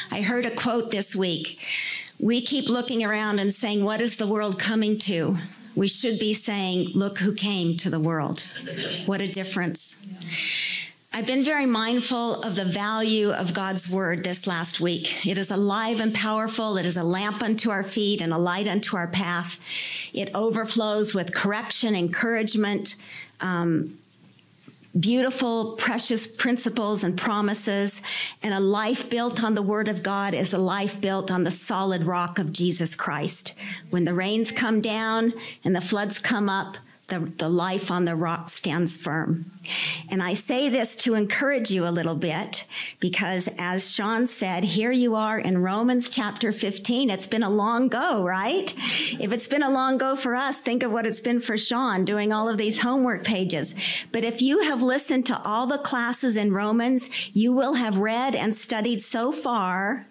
I heard a quote this week. We keep looking around and saying, what is the world coming to? We should be saying, look who came to the world. What a difference. I've been very mindful of the value of God's word this last week. It is alive and powerful. It is a lamp unto our feet and a light unto our path. It overflows with correction, encouragement, beautiful, precious principles and promises. And a life built on the word of God is a life built on the solid rock of Jesus Christ. When the rains come down and the floods come up, the life on the rock stands firm. And I say this to encourage you a little bit because, as Sean said, here you are in Romans chapter 15. It's been a long go, right? If it's been a long go for us, think of what it's been for Sean doing all of these homework pages. But if you have listened to all the classes in Romans, you will have read and studied so far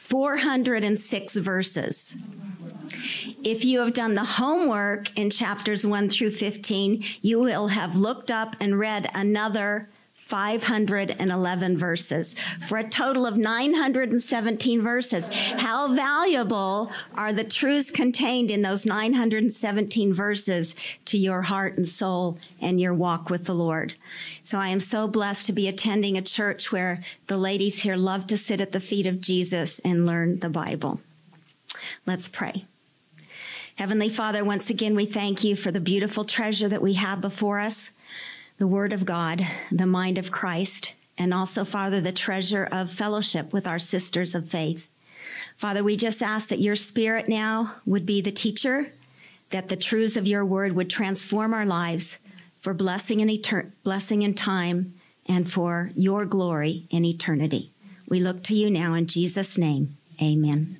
406 verses. If you have done the homework in chapters 1 through 15, you will have looked up and read another 511 verses for a total of 917 verses. How valuable are the truths contained in those 917 verses to your heart and soul and your walk with the Lord? So I am so blessed to be attending a church where the ladies here love to sit at the feet of Jesus and learn the Bible. Let's pray. Heavenly Father, once again, we thank you for the beautiful treasure that we have before us, the Word of God, the mind of Christ, and also, Father, the treasure of fellowship with our sisters of faith. Father, we just ask that your Spirit now would be the teacher, that the truths of your Word would transform our lives for blessing in time and for your glory in eternity. We look to you now in Jesus' name. Amen.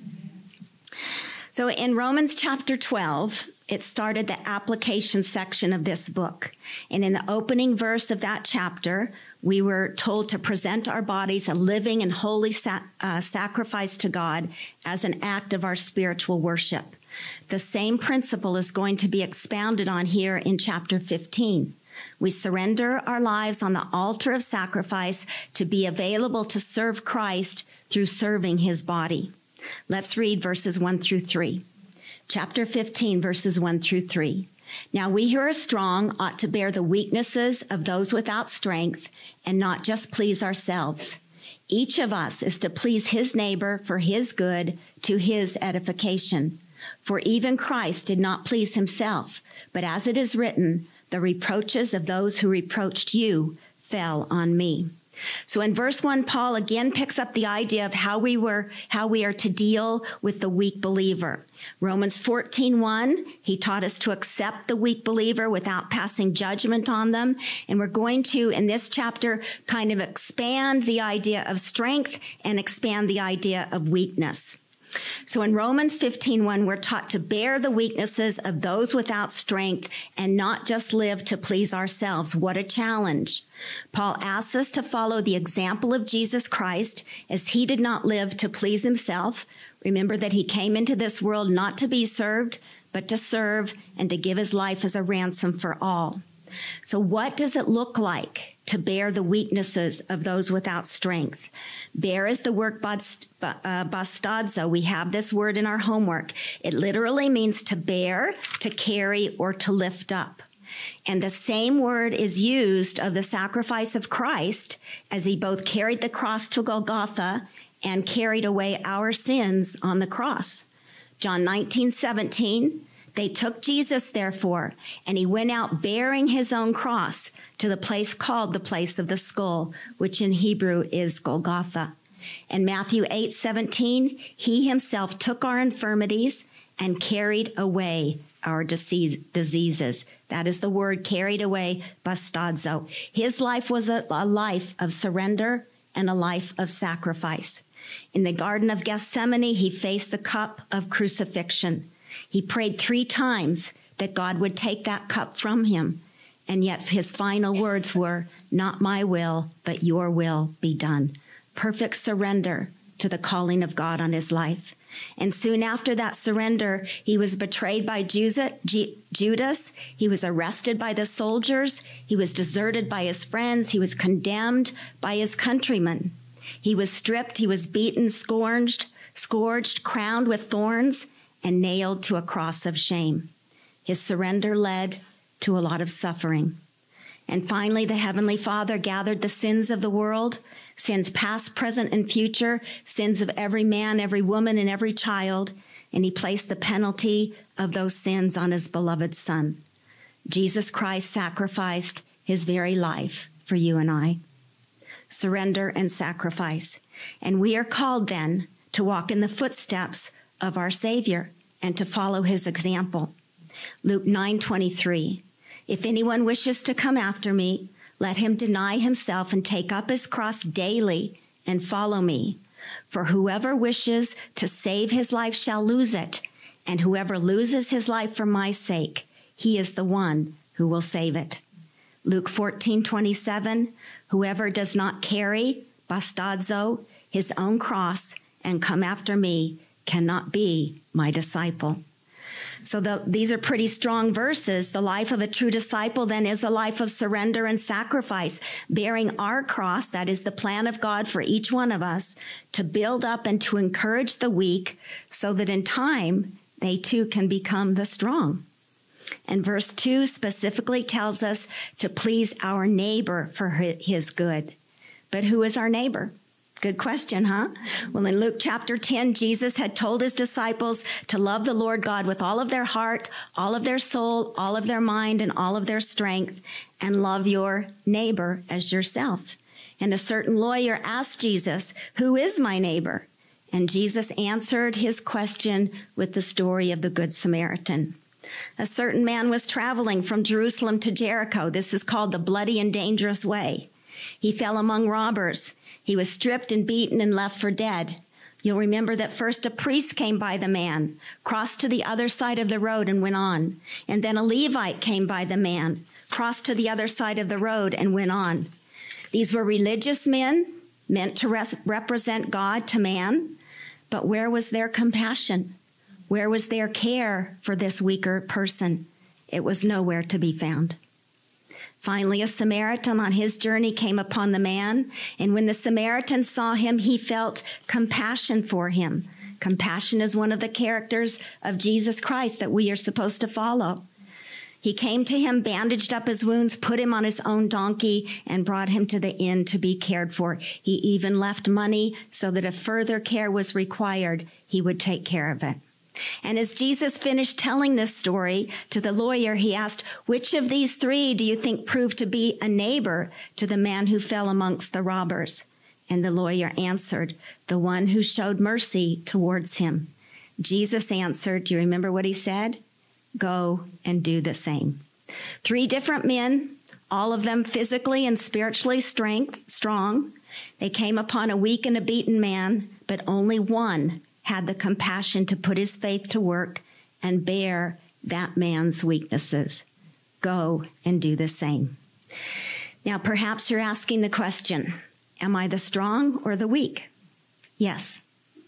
So in Romans chapter 12, it started the application section of this book. And in the opening verse of that chapter, we were told to present our bodies a living and holy sacrifice to God as an act of our spiritual worship. The same principle is going to be expounded on here in chapter 15. We surrender our lives on the altar of sacrifice to be available to serve Christ through serving his body. Let's read verses 1 through 3. Chapter 15, verses 1 through 3. Now we who are strong ought to bear the weaknesses of those without strength and not just please ourselves. Each of us is to please his neighbor for his good, to his edification. For even Christ did not please himself, but as it is written, the reproaches of those who reproached you fell on me. So in verse 1, Paul again picks up the idea of how we are to deal with the weak believer. Romans 14:1, he taught us to accept the weak believer without passing judgment on them. And we're going to, in this chapter, kind of expand the idea of strength and expand the idea of weakness. So in Romans 15:1, we're taught to bear the weaknesses of those without strength and not just live to please ourselves. What a challenge. Paul asks us to follow the example of Jesus Christ, as he did not live to please himself. Remember that he came into this world not to be served, but to serve and to give his life as a ransom for all. So what does it look like to bear the weaknesses of those without strength? Bear is the word bastadzo. We have this word in our homework. It literally means to bear, to carry, or to lift up. And the same word is used of the sacrifice of Christ, as he both carried the cross to Golgotha and carried away our sins on the cross. John 19:17, they took Jesus, therefore, and he went out bearing his own cross to the place called the place of the skull, which in Hebrew is Golgotha. And Matthew 8:17, he himself took our infirmities and carried away our diseases. That is the word carried away, bastadzo. His life was a life of surrender and a life of sacrifice. In the Garden of Gethsemane, he faced the cup of crucifixion. He prayed 3 times that God would take that cup from him. And yet his final words were, not my will, but your will be done. Perfect surrender to the calling of God on his life. And soon after that surrender, he was betrayed by Judas. He was arrested by the soldiers. He was deserted by his friends. He was condemned by his countrymen. He was stripped, he was beaten, scourged, crowned with thorns, and nailed to a cross of shame. His surrender led to a lot of suffering. And finally, the Heavenly Father gathered the sins of the world, sins past, present, and future, sins of every man, every woman, and every child, and he placed the penalty of those sins on his beloved Son. Jesus Christ sacrificed his very life for you and I. Surrender and sacrifice. And we are called then to walk in the footsteps of our Savior and to follow his example. Luke 9:23. If anyone wishes to come after me, let him deny himself and take up his cross daily and follow me. For whoever wishes to save his life shall lose it, and whoever loses his life for my sake, he is the one who will save it. Luke 14:27, whoever does not carry, bastazo, his own cross and come after me cannot be my disciple. So these are pretty strong verses. The life of a true disciple then is a life of surrender and sacrifice, bearing our cross, that is the plan of God for each one of us, to build up and to encourage the weak so that in time they too can become the strong. And verse 2 specifically tells us to please our neighbor for his good. But who is our neighbor? Good question, huh? Well, in Luke chapter 10, Jesus had told his disciples to love the Lord God with all of their heart, all of their soul, all of their mind, and all of their strength, and love your neighbor as yourself. And a certain lawyer asked Jesus, who is my neighbor? And Jesus answered his question with the story of the Good Samaritan. A certain man was traveling from Jerusalem to Jericho. This is called the bloody and dangerous way. He fell among robbers. He was stripped and beaten and left for dead. You'll remember that first a priest came by the man, crossed to the other side of the road and went on. And then a Levite came by the man, crossed to the other side of the road and went on. These were religious men meant to represent God to man. But where was their compassion? Where was their care for this weaker person? It was nowhere to be found. Finally, a Samaritan on his journey came upon the man, and when the Samaritan saw him, he felt compassion for him. Compassion is one of the characters of Jesus Christ that we are supposed to follow. He came to him, bandaged up his wounds, put him on his own donkey, and brought him to the inn to be cared for. He even left money so that if further care was required, he would take care of it. And as Jesus finished telling this story to the lawyer, he asked, which of these three do you think proved to be a neighbor to the man who fell amongst the robbers? And the lawyer answered, the one who showed mercy towards him. Jesus answered, do you remember what he said? Go and do the same. 3 different men, all of them physically and spiritually strong. They came upon a weak and a beaten man, but only one had the compassion to put his faith to work and bear that man's weaknesses. Go and do the same. Now, perhaps you're asking the question, am I the strong or the weak? Yes.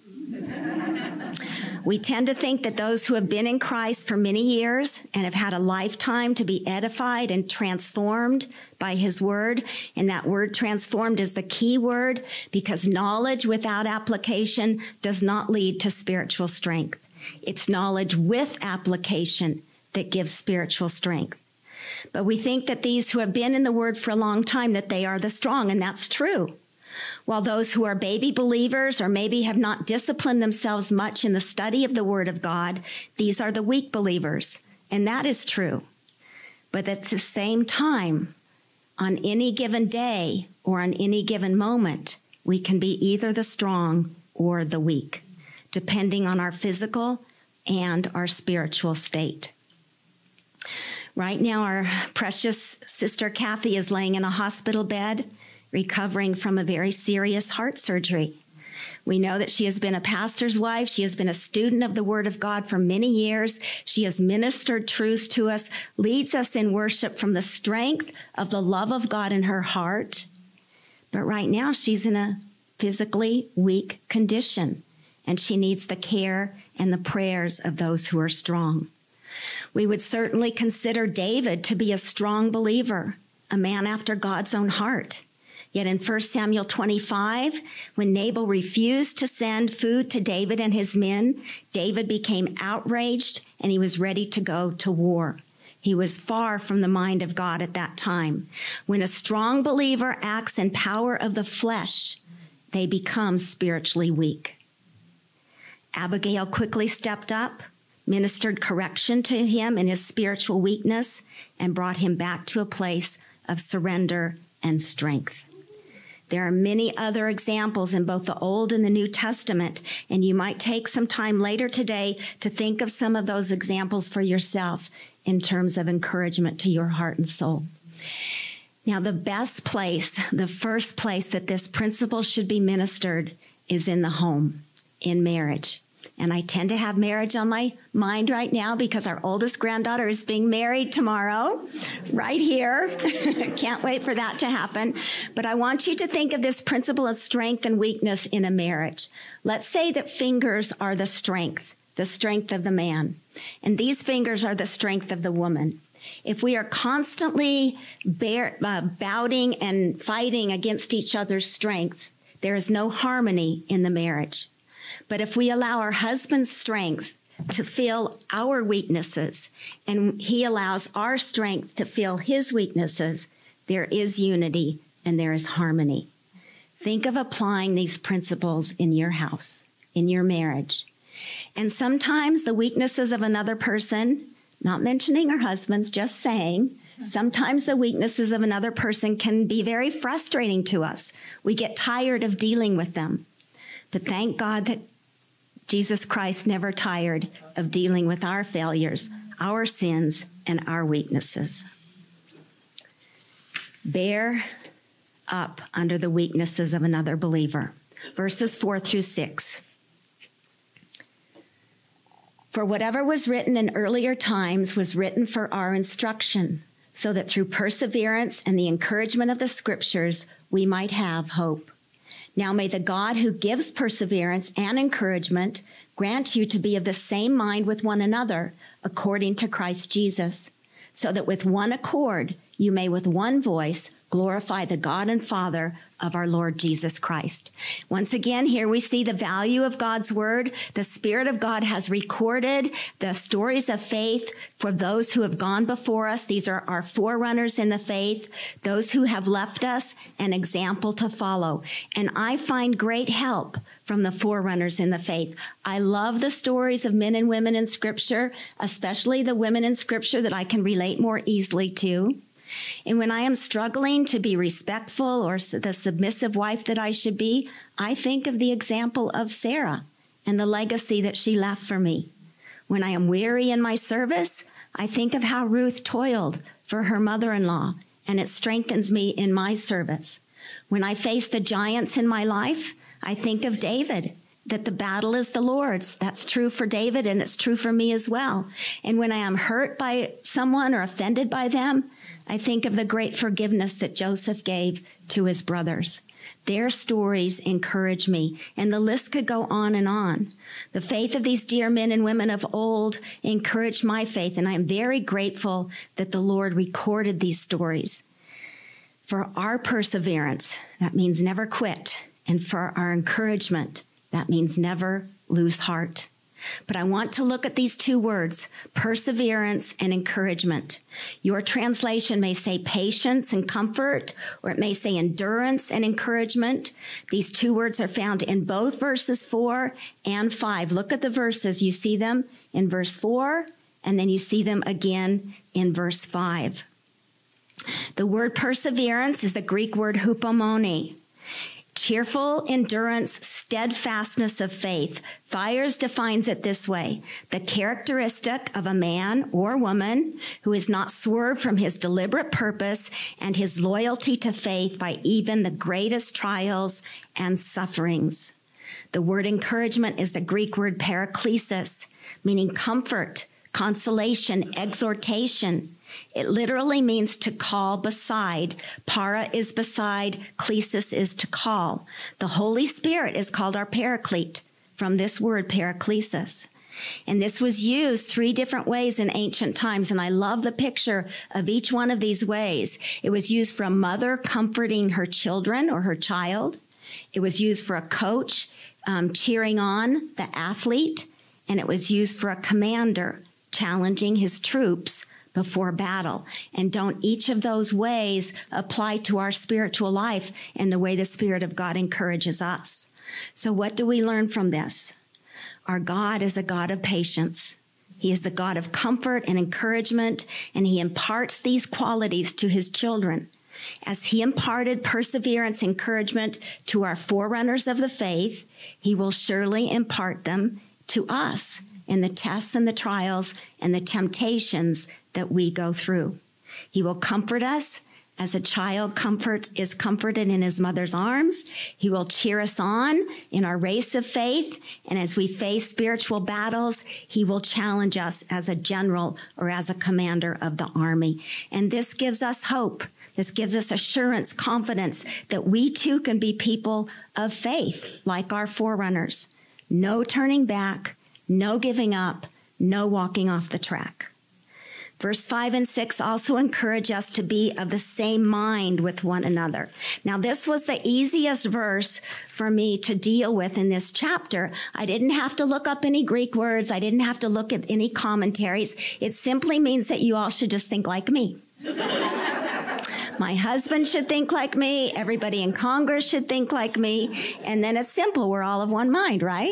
We tend to think that those who have been in Christ for many years and have had a lifetime to be edified and transformed by his word, and that word transformed is the key word because knowledge without application does not lead to spiritual strength. It's knowledge with application that gives spiritual strength. But we think that these who have been in the word for a long time, that they are the strong, and that's true. While those who are baby believers or maybe have not disciplined themselves much in the study of the Word of God, these are the weak believers, and that is true. But at the same time, on any given day or on any given moment, we can be either the strong or the weak, depending on our physical and our spiritual state. Right now, our precious sister Kathy is laying in a hospital bed, recovering from a very serious heart surgery. We know that she has been a pastor's wife. She has been a student of the Word of God for many years. She has ministered truths to us, leads us in worship from the strength of the love of God in her heart. But right now, she's in a physically weak condition, and she needs the care and the prayers of those who are strong. We would certainly consider David to be a strong believer, a man after God's own heart. Yet in 1 Samuel 25, when Nabal refused to send food to David and his men, David became outraged and he was ready to go to war. He was far from the mind of God at that time. When a strong believer acts in power of the flesh, they become spiritually weak. Abigail quickly stepped up, ministered correction to him in his spiritual weakness, and brought him back to a place of surrender and strength. There are many other examples in both the Old and the New Testament, and you might take some time later today to think of some of those examples for yourself in terms of encouragement to your heart and soul. Now, the best place, the first place that this principle should be ministered is in the home, in marriage. And I tend to have marriage on my mind right now because our oldest granddaughter is being married tomorrow, right here. Can't wait for that to happen. But I want you to think of this principle of strength and weakness in a marriage. Let's say that fingers are the strength of the man. And these fingers are the strength of the woman. If we are constantly bouting and fighting against each other's strength, there is no harmony in the marriage. But if we allow our husband's strength to fill our weaknesses, and he allows our strength to fill his weaknesses, there is unity and there is harmony. Think of applying these principles in your house, in your marriage. And sometimes the weaknesses of another person, not mentioning our husbands, just saying, sometimes the weaknesses of another person can be very frustrating to us. We get tired of dealing with them. But thank God that Jesus Christ never tired of dealing with our failures, our sins, and our weaknesses. Bear up under the weaknesses of another believer. Verses 4 through 6. For whatever was written in earlier times was written for our instruction, so that through perseverance and the encouragement of the Scriptures, we might have hope. Now may the God who gives perseverance and encouragement grant you to be of the same mind with one another, according to Christ Jesus, so that with one accord you may with one voice glorify the God and Father of our Lord Jesus Christ. Once again, here we see the value of God's word. The Spirit of God has recorded the stories of faith for those who have gone before us. These are our forerunners in the faith, those who have left us an example to follow. And I find great help from the forerunners in the faith. I love the stories of men and women in Scripture, especially the women in Scripture that I can relate more easily to. And when I am struggling to be respectful or the submissive wife that I should be, I think of the example of Sarah and the legacy that she left for me. When I am weary in my service, I think of how Ruth toiled for her mother-in-law, and it strengthens me in my service. When I face the giants in my life, I think of David, that the battle is the Lord's. That's true for David, and it's true for me as well. And when I am hurt by someone or offended by them, I think of the great forgiveness that Joseph gave to his brothers. Their stories encourage me, and the list could go on and on. The faith of these dear men and women of old encouraged my faith, and I am very grateful that the Lord recorded these stories. For our perseverance, that means never quit, and for our encouragement, that means never lose heart. But I want to look at these two words, perseverance and encouragement. Your translation may say patience and comfort, or it may say endurance and encouragement. These two words are found in both verses 4 and 5. Look at the verses. You see them in verse 4, and then you see them again in verse 5. The word perseverance is the Greek word hupomone. Cheerful endurance, steadfastness of faith. Thiers defines it this way: the characteristic of a man or woman who is not swerved from his deliberate purpose and his loyalty to faith by even the greatest trials and sufferings. The word encouragement is the Greek word paraklesis, meaning comfort, consolation, exhortation. It literally means to call beside. Para is beside, klesis is to call. The Holy Spirit is called our paraclete, from this word paraklesis. And this was used 3 different ways in ancient times. And I love the picture of each one of these ways. It was used for a mother comforting her children or her child. It was used for a coach cheering on the athlete. And it was used for a commander challenging his troops before battle. And don't each of those ways apply to our spiritual life and the way the Spirit of God encourages us? So what do we learn from this? Our God is a God of patience. He is the God of comfort and encouragement, and he imparts these qualities to his children. As he imparted perseverance, encouragement to our forerunners of the faith, he will surely impart them to us in the tests and the trials and the temptations that we go through. He will comfort us as a child is comforted in his mother's arms. He will cheer us on in our race of faith. And as we face spiritual battles, he will challenge us as a general or as a commander of the army. And this gives us hope. This gives us assurance, confidence that we too can be people of faith like our forerunners. No turning back, no giving up, no walking off the track. Verse 5 and 6 also encourage us to be of the same mind with one another. Now, this was the easiest verse for me to deal with in this chapter. I didn't have to look up any Greek words. I didn't have to look at any commentaries. It simply means that you all should just think like me. My husband should think like me. Everybody in Congress should think like me. And then it's simple. We're all of one mind, right?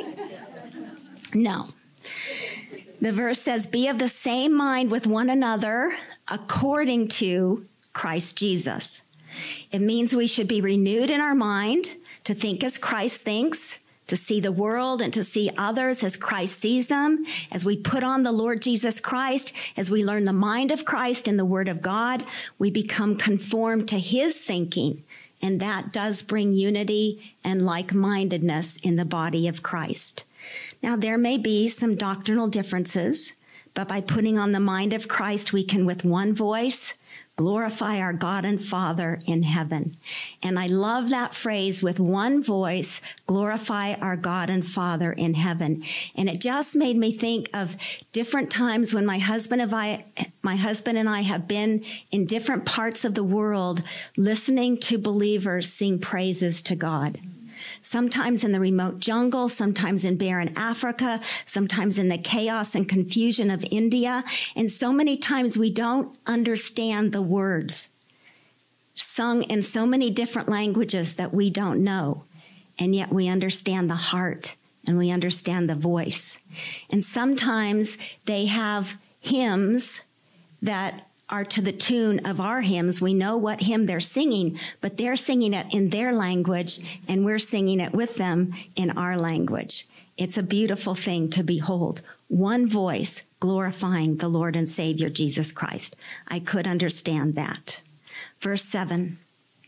No. The verse says, be of the same mind with one another according to Christ Jesus. It means we should be renewed in our mind to think as Christ thinks, to see the world and to see others as Christ sees them. As we put on the Lord Jesus Christ, as we learn the mind of Christ in the Word of God, we become conformed to his thinking. And that does bring unity and like-mindedness in the body of Christ. Now, there may be some doctrinal differences, but by putting on the mind of Christ, we can, with one voice, glorify our God and Father in heaven. And I love that phrase, with one voice, glorify our God and Father in heaven. And it just made me think of different times when my husband and I have been in different parts of the world listening to believers sing praises to God. Sometimes in the remote jungle, sometimes in barren Africa, sometimes in the chaos and confusion of India. And so many times we don't understand the words sung in so many different languages that we don't know. And yet we understand the heart and we understand the voice. And sometimes they have hymns that are to the tune of our hymns. We know what hymn they're singing, but they're singing it in their language, and we're singing it with them in our language. It's a beautiful thing to behold. One voice glorifying the Lord and Savior Jesus Christ. I could understand that. Verse 7.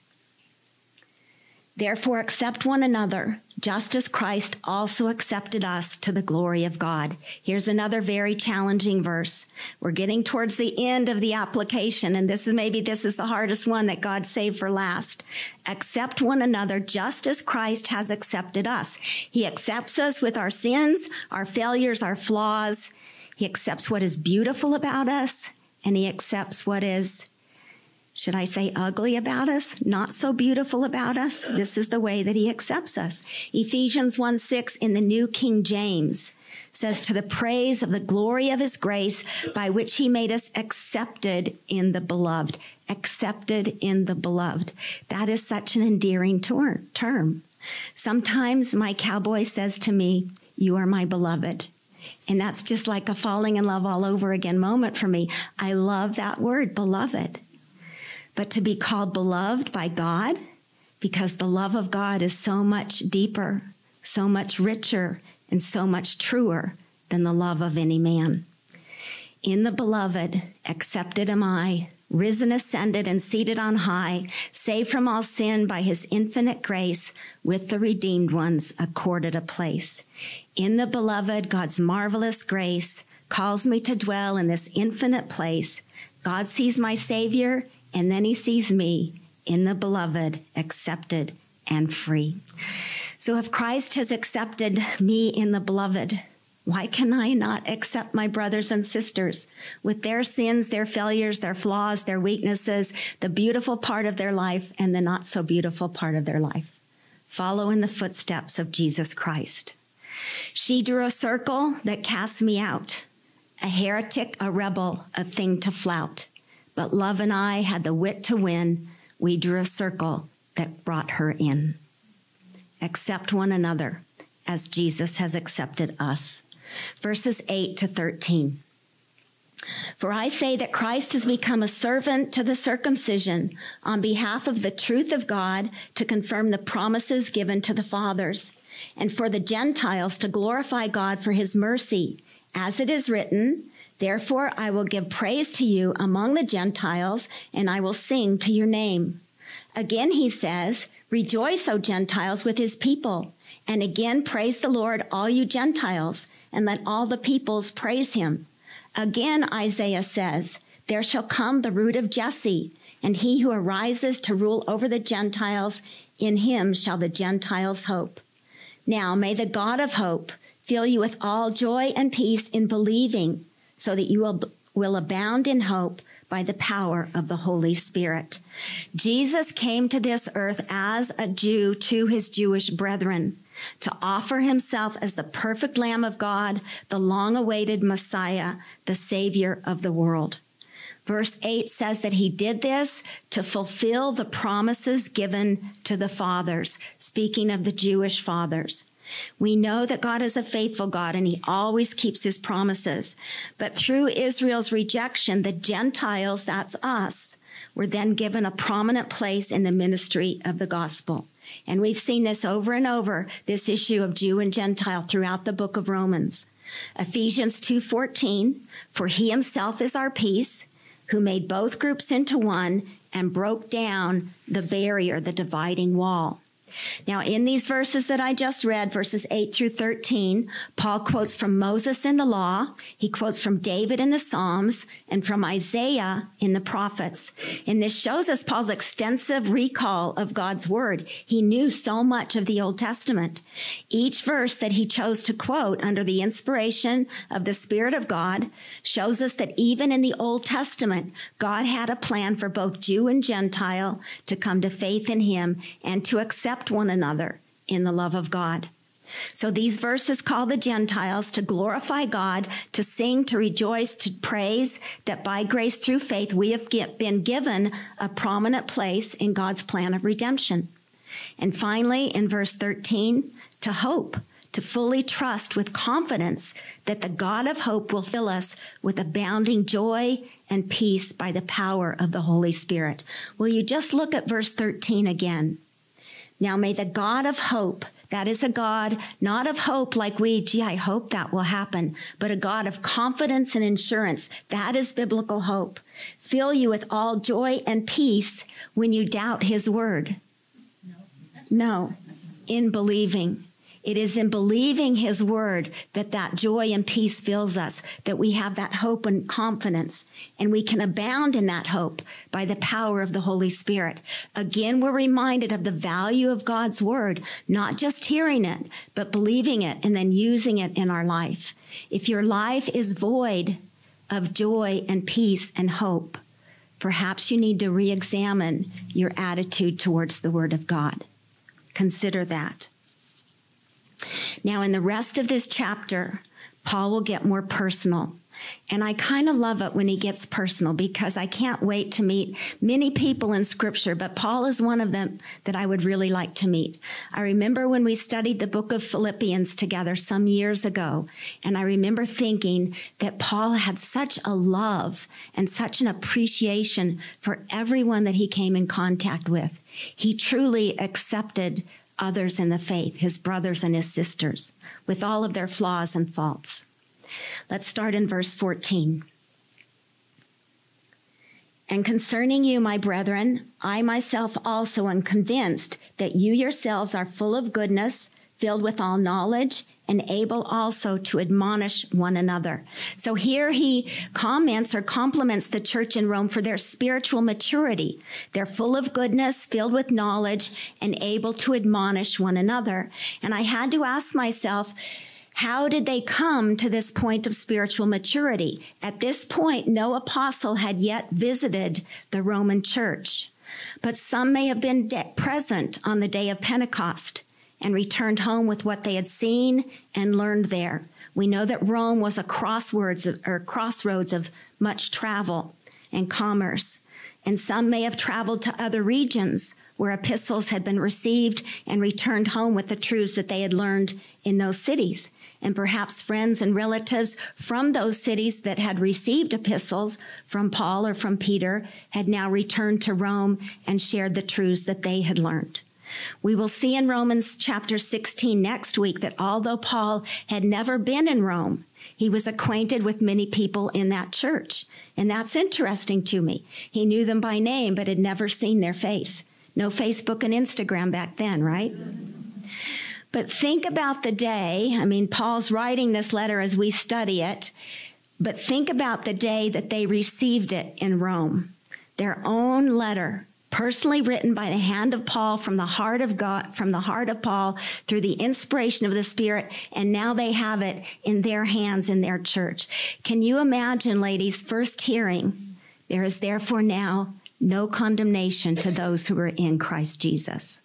Therefore, accept one another, just as Christ also accepted us to the glory of God. Here's another very challenging verse. We're getting towards the end of the application, and this is the hardest one that God saved for last. Accept one another, just as Christ has accepted us. He accepts us with our sins, our failures, our flaws. He accepts what is beautiful about us, and he accepts what is, should I say, ugly about us, not so beautiful about us. This is the way that he accepts us. Ephesians 1:6 in the New King James says, to the praise of the glory of his grace, by which he made us accepted in the beloved. Accepted in the beloved. That is such an endearing term. Sometimes my cowboy says to me, you are my beloved. And that's just like a falling in love all over again moment for me. I love that word, beloved. But to be called beloved by God, because the love of God is so much deeper, so much richer, and so much truer than the love of any man. In the beloved, accepted am I, risen, ascended, and seated on high, saved from all sin by his infinite grace, with the redeemed ones accorded a place. In the beloved, God's marvelous grace calls me to dwell in this infinite place. God sees my Savior, and then he sees me in the beloved, accepted and free. So if Christ has accepted me in the beloved, Why can I not accept my brothers and sisters with their sins, their failures, their flaws, their weaknesses, the beautiful part of their life and the not so beautiful part of their life? Follow in the footsteps of Jesus Christ. She drew a circle that cast me out, a heretic, a rebel, a thing to flout. But love and I had the wit to win. We drew a circle that brought her in. Accept one another as Jesus has accepted us. Verses 8 to 13. For I say that Christ has become a servant to the circumcision on behalf of the truth of God to confirm the promises given to the fathers, and for the Gentiles to glorify God for his mercy. As it is written, therefore I will give praise to you among the Gentiles, and I will sing to your name. Again he says, rejoice, O Gentiles, with his people. And again praise the Lord, all you Gentiles, and let all the peoples praise him. Again Isaiah says, there shall come the root of Jesse, and he who arises to rule over the Gentiles, in him shall the Gentiles hope. Now may the God of hope fill you with all joy and peace in believing, so that you will abound in hope by the power of the Holy Spirit. Jesus came to this earth as a Jew to his Jewish brethren, to offer himself as the perfect Lamb of God, the long-awaited Messiah, the Savior of the world. Verse 8 says that he did this to fulfill the promises given to the fathers, speaking of the Jewish fathers. We know that God is a faithful God and he always keeps his promises. But through Israel's rejection, the Gentiles, that's us, were then given a prominent place in the ministry of the gospel. And we've seen this over and over, this issue of Jew and Gentile throughout the book of Romans. Ephesians 2:14, for he himself is our peace, who made both groups into one and broke down the barrier, the dividing wall. Now, in these verses that I just read, verses 8 through 13, Paul quotes from Moses in the law, he quotes from David in the Psalms, and from Isaiah in the prophets. And this shows us Paul's extensive recall of God's word. He knew so much of the Old Testament. Each verse that he chose to quote under the inspiration of the Spirit of God shows us that even in the Old Testament, God had a plan for both Jew and Gentile to come to faith in him and to accept one another in the love of God. So these verses call the Gentiles to glorify God, to sing, to rejoice, to praise that by grace through faith we have been given a prominent place in God's plan of redemption. And finally, in verse 13, to hope, to fully trust with confidence that the God of hope will fill us with abounding joy and peace by the power of the Holy Spirit. Will you just look at verse 13 again? Now may the God of hope, that is a God not of hope like I hope that will happen, but a God of confidence and assurance, that is biblical hope, fill you with all joy and peace when you doubt his word. No, in believing. It is in believing his word that joy and peace fills us, that we have that hope and confidence, and we can abound in that hope by the power of the Holy Spirit. Again, we're reminded of the value of God's word, not just hearing it, but believing it and then using it in our life. If your life is void of joy and peace and hope, perhaps you need to re-examine your attitude towards the word of God. Consider that. Now, in the rest of this chapter, Paul will get more personal. And I kind of love it when he gets personal because I can't wait to meet many people in Scripture, but Paul is one of them that I would really like to meet. I remember when we studied the book of Philippians together some years ago, and I remember thinking that Paul had such a love and such an appreciation for everyone that he came in contact with. He truly accepted others in the faith, his brothers and his sisters, with all of their flaws and faults. Let's start in verse 14. And concerning you, my brethren, I myself also am convinced that you yourselves are full of goodness, filled with all knowledge, and able also to admonish one another. So here he comments or compliments the church in Rome for their spiritual maturity. They're full of goodness, filled with knowledge, and able to admonish one another. And I had to ask myself, How did they come to this point of spiritual maturity? At this point, no apostle had yet visited the Roman church, but some may have been present on the day of Pentecost and returned home with what they had seen and learned there. We know that Rome was a crossroads of much travel and commerce, and some may have traveled to other regions where epistles had been received and returned home with the truths that they had learned in those cities. And perhaps friends and relatives from those cities that had received epistles from Paul or from Peter had now returned to Rome and shared the truths that they had learned. We will see in Romans chapter 16 next week that although Paul had never been in Rome, he was acquainted with many people in that church. And that's interesting to me. He knew them by name, but had never seen their face. No Facebook and Instagram back then, right? But think about the day. I mean, Paul's writing this letter as we study it, but think about the day that they received it in Rome. Their own letter, personally written by the hand of Paul from the heart of God, from the heart of Paul, through the inspiration of the Spirit, and now they have it in their hands in their church. Can you imagine, ladies, first hearing, "There is therefore now no condemnation to those who are in Christ Jesus"?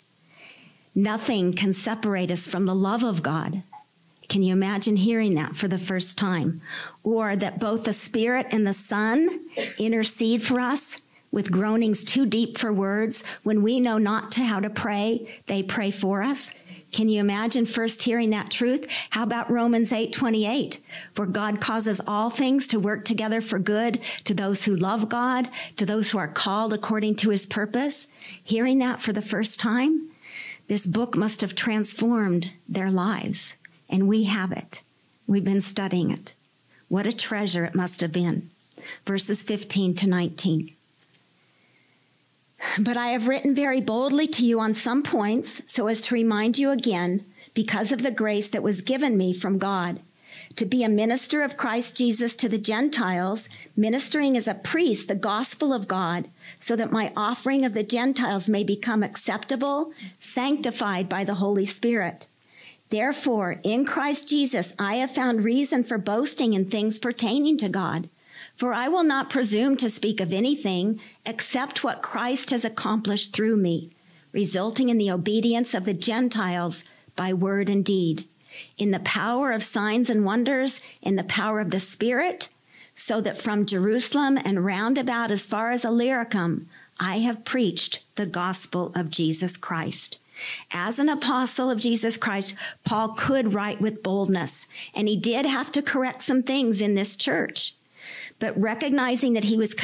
Nothing can separate us from the love of God. Can you imagine hearing that for the first time? Or that both the Spirit and the Son intercede for us with groanings too deep for words. When we know not how to pray, they pray for us. Can you imagine first hearing that truth? How about Romans 8:28? For God causes all things to work together for good to those who love God, to those who are called according to his purpose. Hearing that for the first time, this book must have transformed their lives, and we have it. We've been studying it. What a treasure it must have been. Verses 15 to 19. But I have written very boldly to you on some points, so as to remind you again, because of the grace that was given me from God, to be a minister of Christ Jesus to the Gentiles, ministering as a priest the gospel of God, so that my offering of the Gentiles may become acceptable, sanctified by the Holy Spirit. Therefore, in Christ Jesus, I have found reason for boasting in things pertaining to God. For I will not presume to speak of anything except what Christ has accomplished through me, resulting in the obedience of the Gentiles by word and deed, in the power of signs and wonders, in the power of the Spirit, so that from Jerusalem and round about as far as Illyricum, I have preached the gospel of Jesus Christ. As an apostle of Jesus Christ, Paul could write with boldness, and he did have to correct some things in this church. But recognizing that he was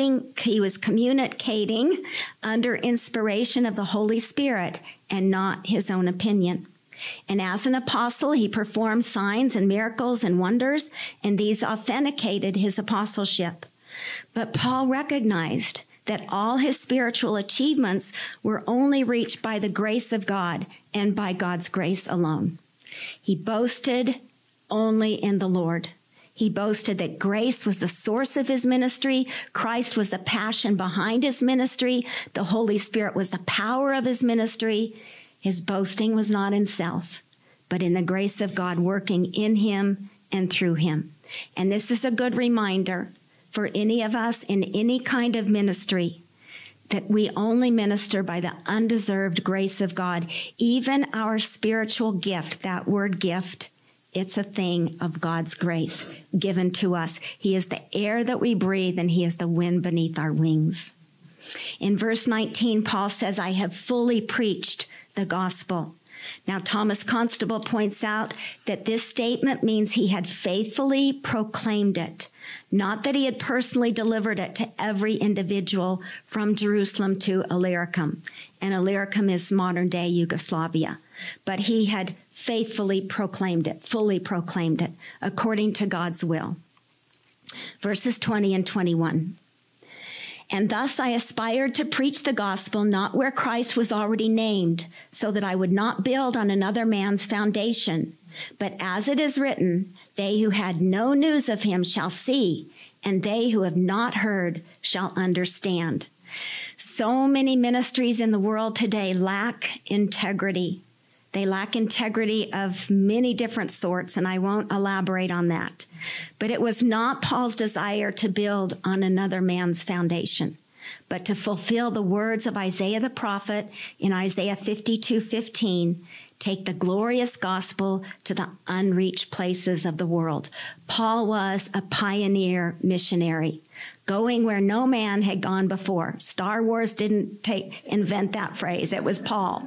communicating under inspiration of the Holy Spirit and not his own opinion. And as an apostle, he performed signs and miracles and wonders, and these authenticated his apostleship. But Paul recognized that all his spiritual achievements were only reached by the grace of God and by God's grace alone. He boasted only in the Lord. He boasted that grace was the source of his ministry. Christ was the passion behind his ministry. The Holy Spirit was the power of his ministry. His boasting was not in self, but in the grace of God working in him and through him. And this is a good reminder for any of us in any kind of ministry, that we only minister by the undeserved grace of God. Even our spiritual gift, that word gift, it's a thing of God's grace given to us. He is the air that we breathe, and he is the wind beneath our wings. In verse 19, Paul says, I have fully preached the gospel. Now, Thomas Constable points out that this statement means he had faithfully proclaimed it, not that he had personally delivered it to every individual from Jerusalem to Illyricum. And Illyricum is modern-day Yugoslavia. But he had faithfully proclaimed it, fully proclaimed it, according to God's will. Verses 20 and 21. And thus I aspired to preach the gospel not where Christ was already named, so that I would not build on another man's foundation. But as it is written, they who had no news of him shall see, and they who have not heard shall understand. So many ministries in the world today lack integrity. They lack integrity of many different sorts, and I won't elaborate on that. But it was not Paul's desire to build on another man's foundation, but to fulfill the words of Isaiah the prophet in Isaiah 52:15, take the glorious gospel to the unreached places of the world. Paul was a pioneer missionary, going where no man had gone before. Star Wars didn't invent that phrase. It was Paul.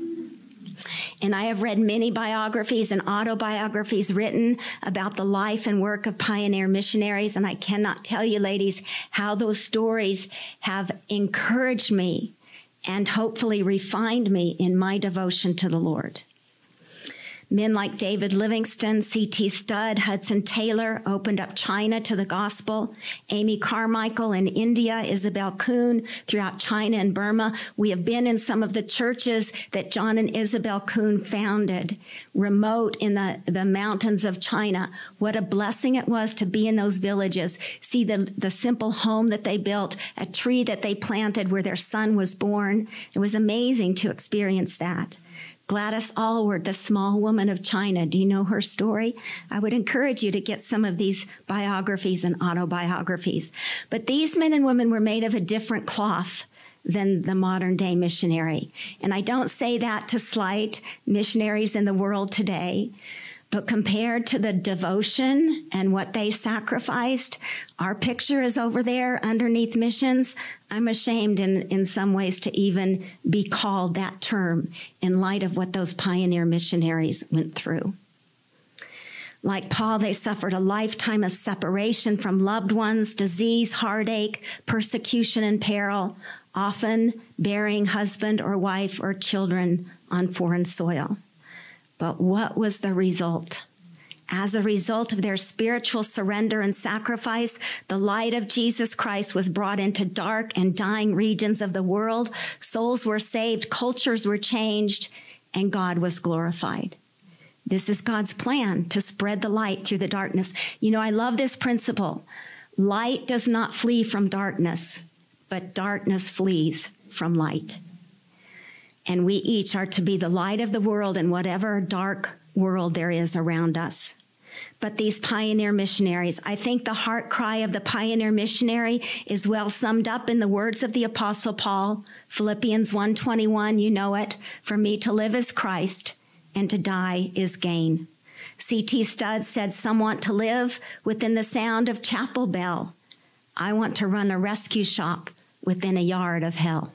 And I have read many biographies and autobiographies written about the life and work of pioneer missionaries, and I cannot tell you, ladies, how those stories have encouraged me and hopefully refined me in my devotion to the Lord. Men like David Livingstone, C.T. Studd, Hudson Taylor opened up China to the gospel. Amy Carmichael in India, Isabel Kuhn throughout China and Burma. We have been in some of the churches that John and Isabel Kuhn founded, remote in the mountains of China. What a blessing it was to be in those villages, see the simple home that they built, a tree that they planted where their son was born. It was amazing to experience that. Gladys Aylward, the small woman of China. Do you know her story? I would encourage you to get some of these biographies and autobiographies. But these men and women were made of a different cloth than the modern day missionary. And I don't say that to slight missionaries in the world today, but compared to the devotion and what they sacrificed, our picture is over there underneath missions. I'm ashamed in some ways to even be called that term in light of what those pioneer missionaries went through. Like Paul, they suffered a lifetime of separation from loved ones, disease, heartache, persecution, and peril, often bearing husband or wife or children on foreign soil. But what was the result? As a result of their spiritual surrender and sacrifice, the light of Jesus Christ was brought into dark and dying regions of the world. Souls were saved, cultures were changed, and God was glorified. This is God's plan to spread the light through the darkness. You know, I love this principle. Light does not flee from darkness, but darkness flees from light. And we each are to be the light of the world in whatever dark world there is around us. But these pioneer missionaries, I think the heart cry of the pioneer missionary is well summed up in the words of the Apostle Paul, Philippians 1:21, you know it, for me to live is Christ and to die is gain. C.T. Studd said, some want to live within the sound of chapel bell. I want to run a rescue shop within a yard of hell.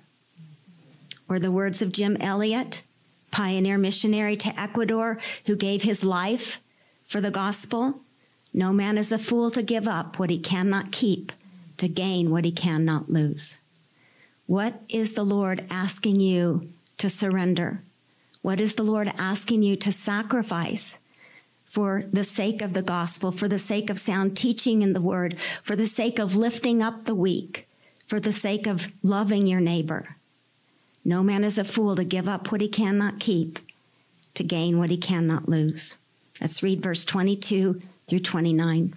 Or the words of Jim Elliot, pioneer missionary to Ecuador, who gave his life for the gospel. No man is a fool to give up what he cannot keep, to gain what he cannot lose. What is the Lord asking you to surrender? What is the Lord asking you to sacrifice for the sake of the gospel, for the sake of sound teaching in the word, for the sake of lifting up the weak, for the sake of loving your neighbor? No man is a fool to give up what he cannot keep, to gain what he cannot lose. Let's read verse 22 through 29.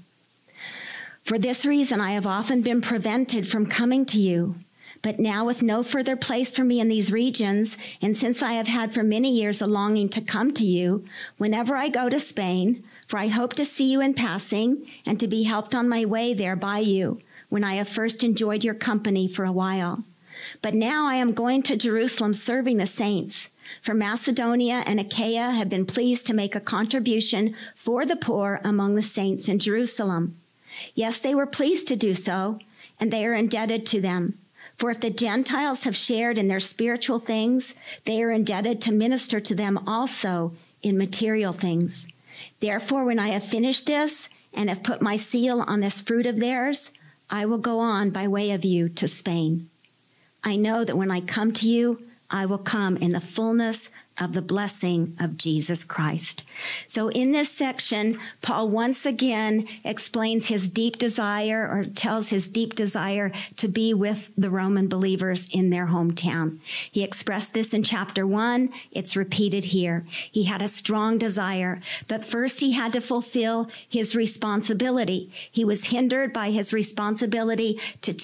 For this reason I have often been prevented from coming to you, but now with no further place for me in these regions, and since I have had for many years a longing to come to you, whenever I go to Spain, for I hope to see you in passing and to be helped on my way there by you, when I have first enjoyed your company for a while. But now I am going to Jerusalem serving the saints. For Macedonia and Achaia have been pleased to make a contribution for the poor among the saints in Jerusalem. Yes, they were pleased to do so, and they are indebted to them. For if the Gentiles have shared in their spiritual things, they are indebted to minister to them also in material things. Therefore, when I have finished this and have put my seal on this fruit of theirs, I will go on by way of you to Spain. I know that when I come to you, I will come in the fullness of the blessing of Jesus Christ. So in this section, Paul once again explains his deep desire, or tells his deep desire to be with the Roman believers in their hometown. He expressed this in chapter 1. It's repeated here. He had a strong desire, but first he had to fulfill his responsibility. He was hindered by his responsibility to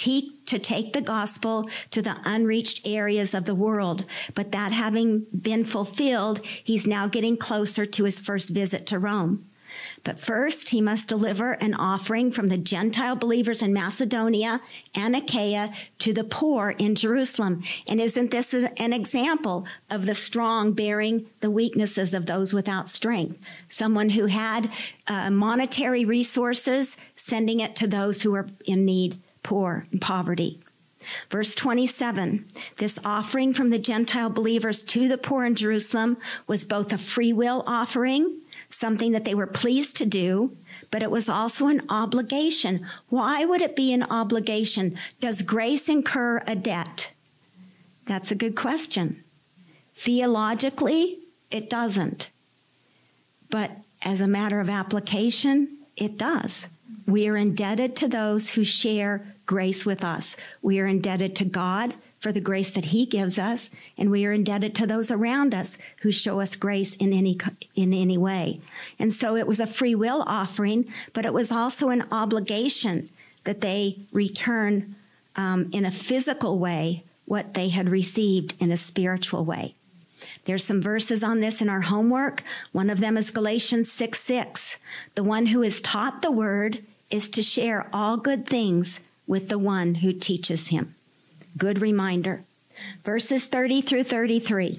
to take the gospel to the unreached areas of the world. But that having been fulfilled, he's now getting closer to his first visit to Rome. But first, he must deliver an offering from the Gentile believers in Macedonia and Achaia to the poor in Jerusalem. And isn't this an example of the strong bearing the weaknesses of those without strength? Someone who had monetary resources, sending it to those who are in need, poor, in poverty. Verse 27, this offering from the Gentile believers to the poor in Jerusalem was both a free will offering, something that they were pleased to do, but it was also an obligation. Why would it be an obligation? Does grace incur a debt? That's a good question. Theologically, it doesn't. But as a matter of application, it does. We are indebted to those who share grace with us. We are indebted to God for the grace that he gives us, and we are indebted to those around us who show us grace in any way. And so it was a free will offering, but it was also an obligation that they return in a physical way what they had received in a spiritual way. There's some verses on this in our homework. One of them is Galatians 6:6. The one who is taught the word is to share all good things with the one who teaches him. Good reminder. Verses 30 through 33.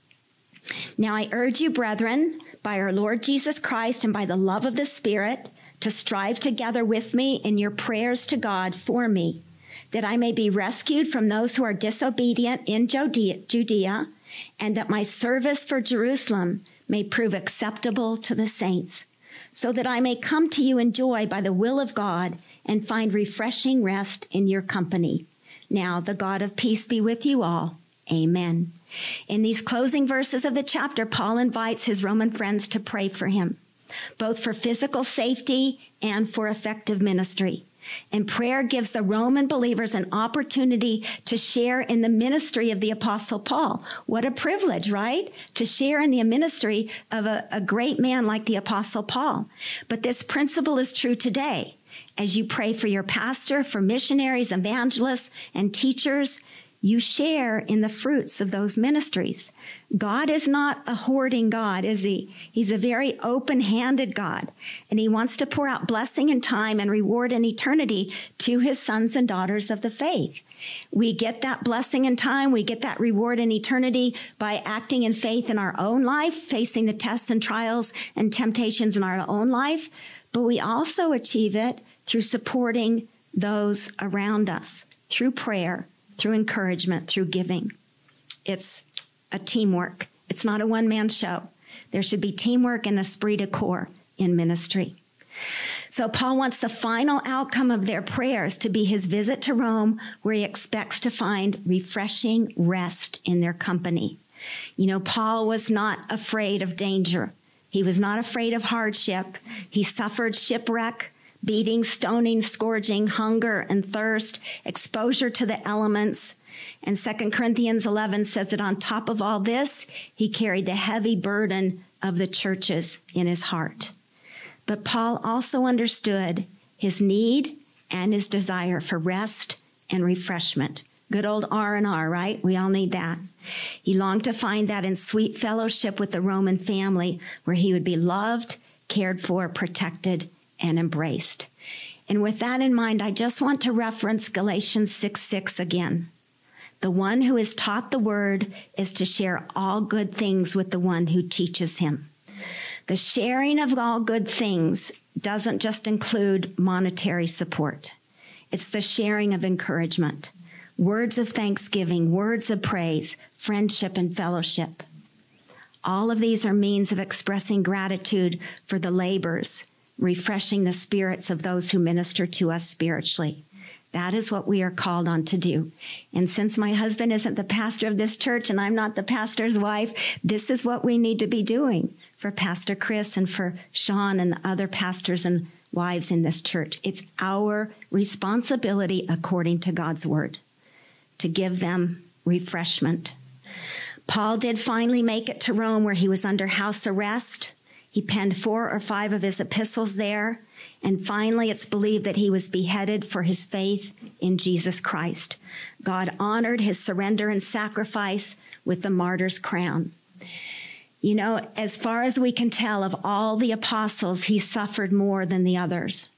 Now I urge you, brethren, by our Lord Jesus Christ and by the love of the Spirit, to strive together with me in your prayers to God for me, that I may be rescued from those who are disobedient in Judea, and that my service for Jerusalem may prove acceptable to the saints, so that I may come to you in joy by the will of God and find refreshing rest in your company. Now, the God of peace be with you all. Amen. In these closing verses of the chapter, Paul invites his Roman friends to pray for him, both for physical safety and for effective ministry. And prayer gives the Roman believers an opportunity to share in the ministry of the Apostle Paul. What a privilege, right? To share in the ministry of a great man like the Apostle Paul. But this principle is true today. As you pray for your pastor, for missionaries, evangelists, and teachers, you share in the fruits of those ministries. God is not a hoarding God, is he? He's a very open-handed God, and he wants to pour out blessing and time and reward in eternity to his sons and daughters of the faith. We get that blessing and time, we get that reward in eternity by acting in faith in our own life, facing the tests and trials and temptations in our own life, but we also achieve it through supporting those around us, through prayer, through encouragement, through giving. It's a teamwork. It's not a one-man show. There should be teamwork and esprit de corps in ministry. So Paul wants the final outcome of their prayers to be his visit to Rome, where he expects to find refreshing rest in their company. You know, Paul was not afraid of danger. He was not afraid of hardship. He suffered shipwreck, beating, stoning, scourging, hunger and thirst, exposure to the elements. And 2 Corinthians 11 says that on top of all this, he carried the heavy burden of the churches in his heart. But Paul also understood his need and his desire for rest and refreshment. Good old R&R, right? We all need that. He longed to find that in sweet fellowship with the Roman family, where he would be loved, cared for, protected, and embraced. And with that in mind, I just want to reference Galatians 6:6 again. The one who is taught the word is to share all good things with the one who teaches him. The sharing of all good things doesn't just include monetary support. It's the sharing of encouragement, words of thanksgiving, words of praise, friendship, and fellowship. All of these are means of expressing gratitude for the labors, refreshing the spirits of those who minister to us spiritually. That is what we are called on to do. And since my husband isn't the pastor of this church and I'm not the pastor's wife, this is what we need to be doing for Pastor Chris and for Sean and the other pastors and wives in this church. It's our responsibility, according to God's word, to give them refreshment. Paul did finally make it to Rome, where he was under house arrest. He penned 4 or 5 of his epistles there. And finally, it's believed that he was beheaded for his faith in Jesus Christ. God honored his surrender and sacrifice with the martyr's crown. You know, as far as we can tell of all the apostles, he suffered more than the others.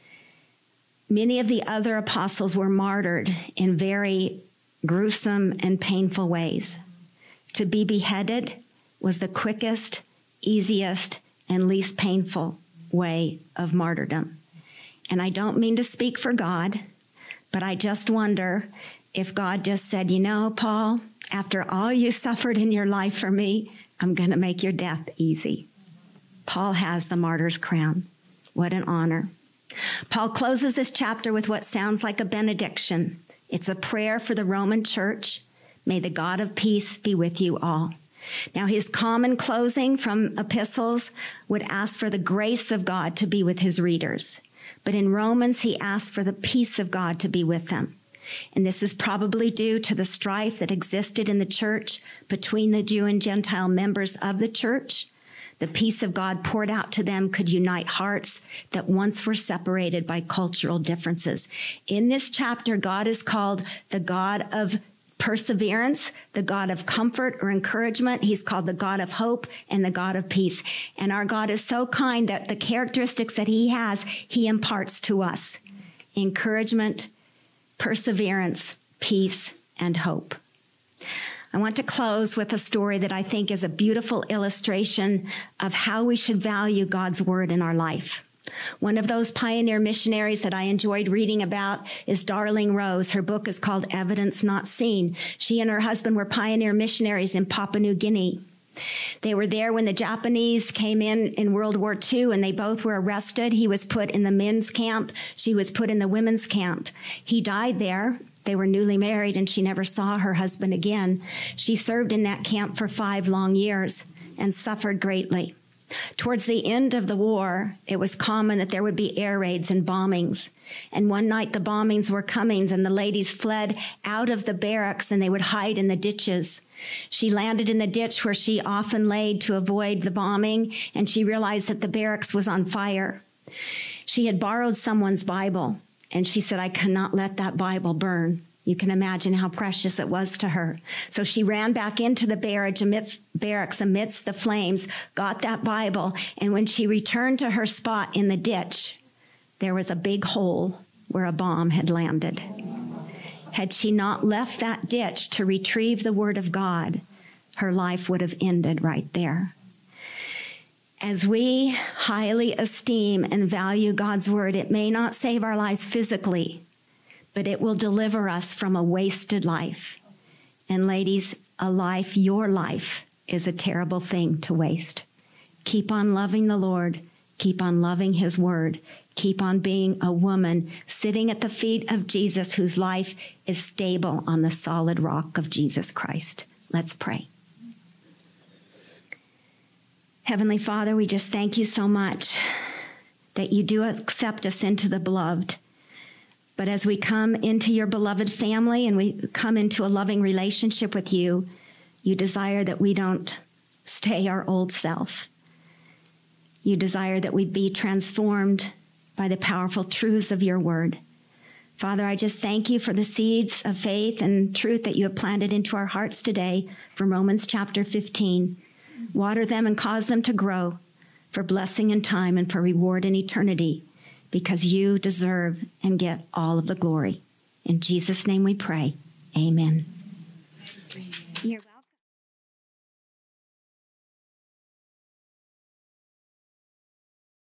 Many of the other apostles were martyred in very gruesome and painful ways. To be beheaded was the quickest, easiest, and least painful way of martyrdom. And I don't mean to speak for God, but I just wonder if God just said, you know, Paul, after all you suffered in your life for me, I'm going to make your death easy. Paul has the martyr's crown. What an honor. Paul closes this chapter with what sounds like a benediction. It's a prayer for the Roman church. May the God of peace be with you all. Now, his common closing from epistles would ask for the grace of God to be with his readers. But in Romans, he asked for the peace of God to be with them. And this is probably due to the strife that existed in the church between the Jew and Gentile members of the church. The peace of God poured out to them could unite hearts that once were separated by cultural differences. In this chapter, God is called the God of perseverance, the God of comfort or encouragement. He's called the God of hope and the God of peace. And our God is so kind that the characteristics that he has, he imparts to us. Encouragement, perseverance, peace, and hope. I want to close with a story that I think is a beautiful illustration of how we should value God's word in our life. One of those pioneer missionaries that I enjoyed reading about is Darling Rose. Her book is called Evidence Not Seen. She and her husband were pioneer missionaries in Papua New Guinea. They were there when the Japanese came in World War II, and they both were arrested. He was put in the men's camp. She was put in the women's camp. He died there. They were newly married, and she never saw her husband again. She served in that camp for 5 long years and suffered greatly. Towards the end of the war, it was common that there would be air raids and bombings. And one night the bombings were coming, and the ladies fled out of the barracks, and they would hide in the ditches. She landed in the ditch where she often laid to avoid the bombing, and she realized that the barracks was on fire. She had borrowed someone's Bible, and she said, I cannot let that Bible burn. You can imagine how precious it was to her. So she ran back into the barracks amidst the flames, got that Bible, and when she returned to her spot in the ditch, there was a big hole where a bomb had landed. Had she not left that ditch to retrieve the word of God, her life would have ended right there. As we highly esteem and value God's word, it may not save our lives physically, but it will deliver us from a wasted life. And ladies, a life, your life, is a terrible thing to waste. Keep on loving the Lord. Keep on loving his word. Keep on being a woman sitting at the feet of Jesus, whose life is stable on the solid rock of Jesus Christ. Let's pray. Heavenly Father, we just thank you so much that you do accept us into the beloved. But as we come into your beloved family and we come into a loving relationship with you, you desire that we don't stay our old self. You desire that we be transformed by the powerful truths of your word. Father, I just thank you for the seeds of faith and truth that you have planted into our hearts today from Romans chapter 15. Water them and cause them to grow for blessing in time and for reward in eternity, because you deserve and get all of the glory. In Jesus' name we pray. Amen. You're welcome.